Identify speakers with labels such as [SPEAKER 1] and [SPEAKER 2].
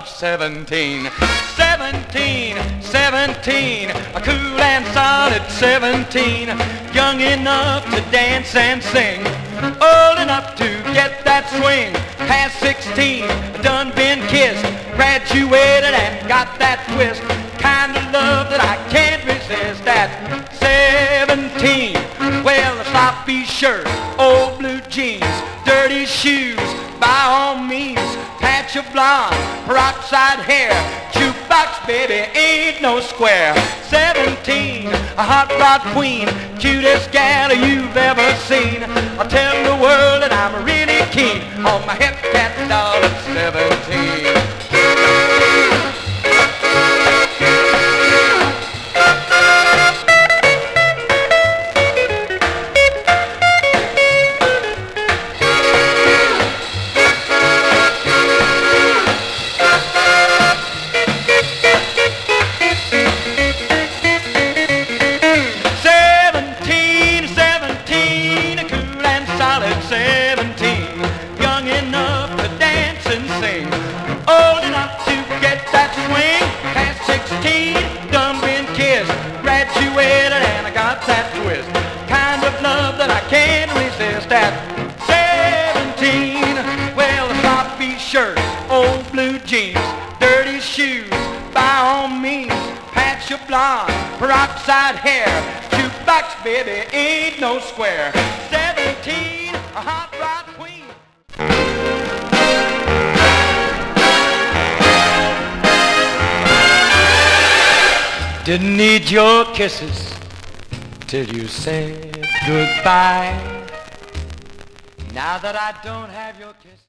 [SPEAKER 1] solid 17. 17, 17, a cool and solid 17. Young enough to dance and sing, old enough to get that swing. Past 16, done been kissed, graduated and got that twist. Kind of love that I can't resist at 17. Well, a sloppy shirt, old blue jeans, dirty shoes, by all means. Patch of blonde, peroxide hair, jukebox baby ain't no square. 17, a hot rod queen, cutest gal you've ever seen. I'll tell the world that I'm really keen on my hip cat doll at 17. Young enough to dance and sing, old enough to get that swing. Past 16, done been kissed, graduated and I got that twist. Kind of love that I can't resist at 17. Well, a sloppy shirt, old blue jeans, dirty shoes, by all means. Patch of blonde, peroxide hair, jukebox baby ain't no square. 17, a hot rod queen. Didn't need your kisses till you said goodbye. Now that I don't have your kisses.